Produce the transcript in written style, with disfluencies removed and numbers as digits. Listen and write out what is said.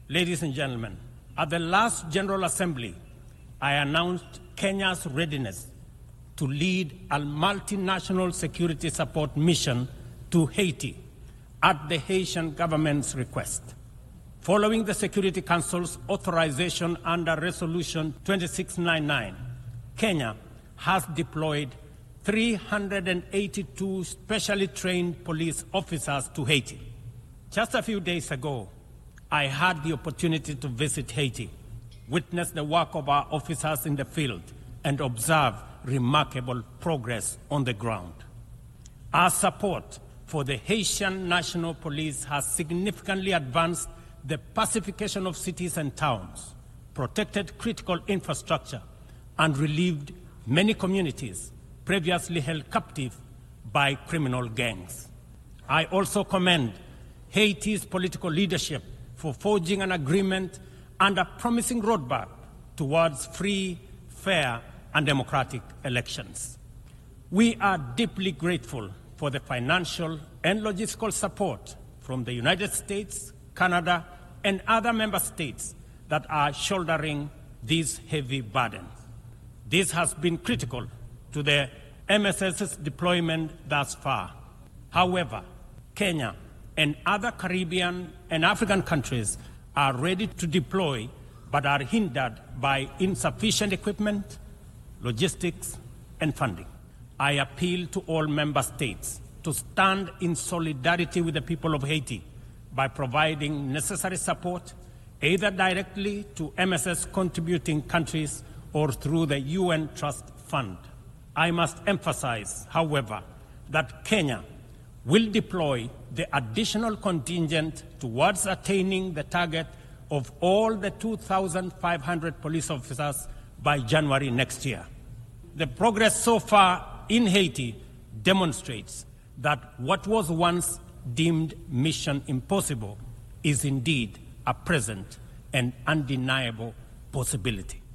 Ladies and gentlemen, at the last General Assembly, I announced Kenya's readiness to lead a multinational security support mission to Haiti at the Haitian government's request. Following the Security Council's authorization under Resolution 2699, Kenya has deployed 382 specially trained police officers to Haiti. Just a few days ago, I had the opportunity to visit Haiti, witness the work of our officers in the field, and observe remarkable progress on the ground. Our support for the Haitian National Police has significantly advanced the pacification of cities and towns, protected critical infrastructure, and relieved many communities previously held captive by criminal gangs. I also commend Haiti's political leadership for forging an agreement and a promising roadmap towards free, fair, and democratic elections. We are deeply grateful for the financial and logistical support from the United States, Canada, and other member states that are shouldering these heavy burdens. This has been critical to the MSS's deployment thus far. However, Kenya and other Caribbean and African countries are ready to deploy but are hindered by insufficient equipment, logistics, and funding. I appeal to all member states to stand in solidarity with the people of Haiti by providing necessary support, either directly to MSS contributing countries or through the UN Trust Fund. I must emphasize, however, that Kenya will deploy the additional contingent towards attaining the target of all the 2,500 police officers by January next year. The progress so far in Haiti demonstrates that what was once deemed mission impossible is indeed a present and undeniable possibility.